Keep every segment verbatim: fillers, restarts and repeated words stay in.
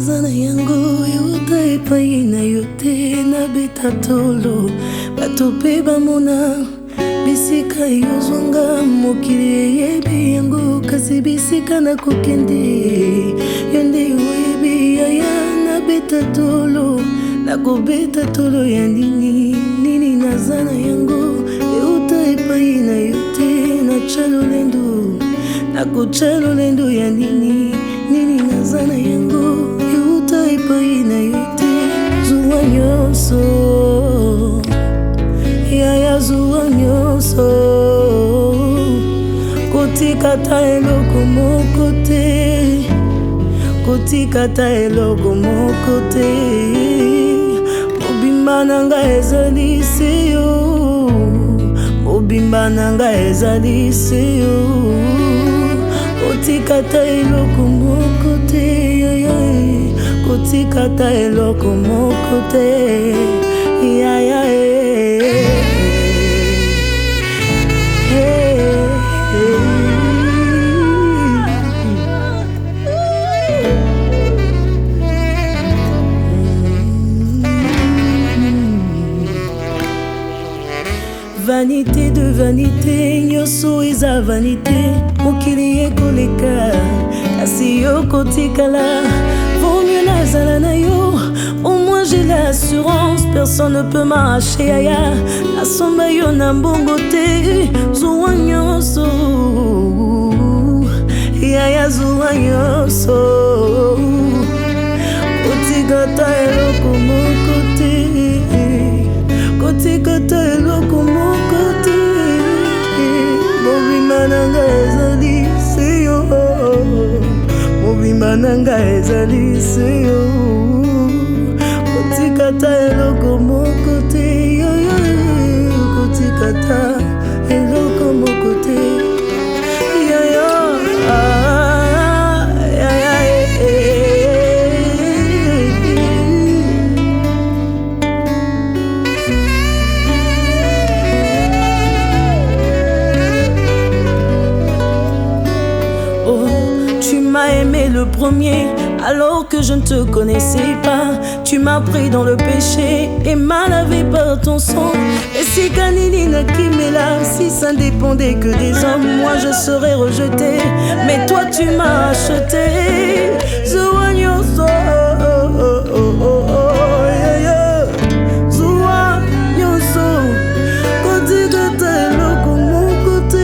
nazana yango yuta epai na yote na beta tolo bato pe bamona bisika yozonga mokili yebi yango kasi bisika na kokende yonde oyebi yaya na beta tolo na kobeta tolo ya nini nini nazana yango yuta epai na yote na chalo lendo na kuchalo lendo ya nini nini nazana yango yuta epai na yote zuwa nyonso yaya zuwa nyonso kotikata eloko moko te kotikata eloko moko te mobimba nanga ezali se yo mobimba nanga ezali se yo kotikata eloko moko te kotikata eloko moko te ya ya vanité de vanité nyoso eza vanité mokili ekoleka kasi yo kotikala vaut mieux nazala na yo au moins j'ai l'assurance personne ne peut m'arracher yaya nasomba yo na mbongo te zuwa nyonso yaya zuwa nyonso kotikata eloko moko te kotikata eloko moko te mobimba nanga ezali se yo mobimba nanga ezali se yo kotikata eloko moko te kotikata eloko moko te aimé le premier alors que je ne te connaissais pas. Tu m'as pris dans le péché et m'a lavé par ton sang. Et si Kanilina qui m'est là, si ça ne dépendait que des hommes, moi je serais rejeté. Mais toi tu m'as acheté. Zuwa nyonso, zuwa nyonso, kotikata eloko moko te,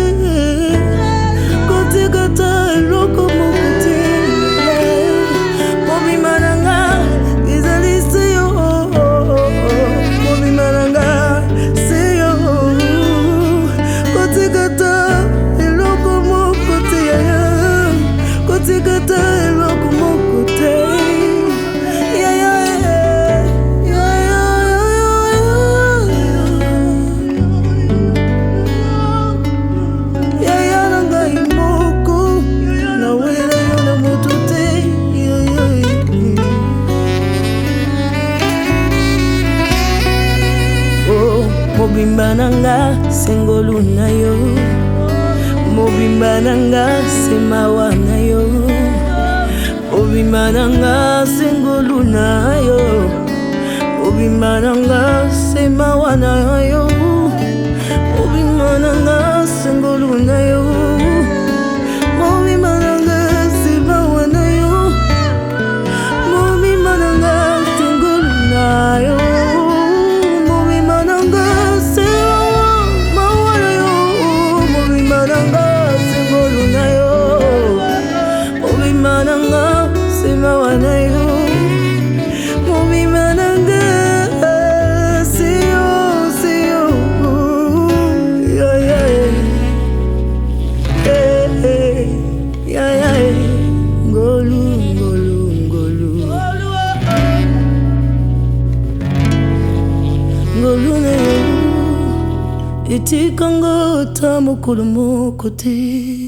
kotikata eloko moko te. Mobimba nanga sengolu na yo mobimba nanga semawa na yo mobimba nanga sengolu na yo mobimba nanga semawa na yo mobimba nanga sengolu na yo mobimba nanga semawa na yo mobimba nanga sengolu na yo Iti kango ta mokolo moko te.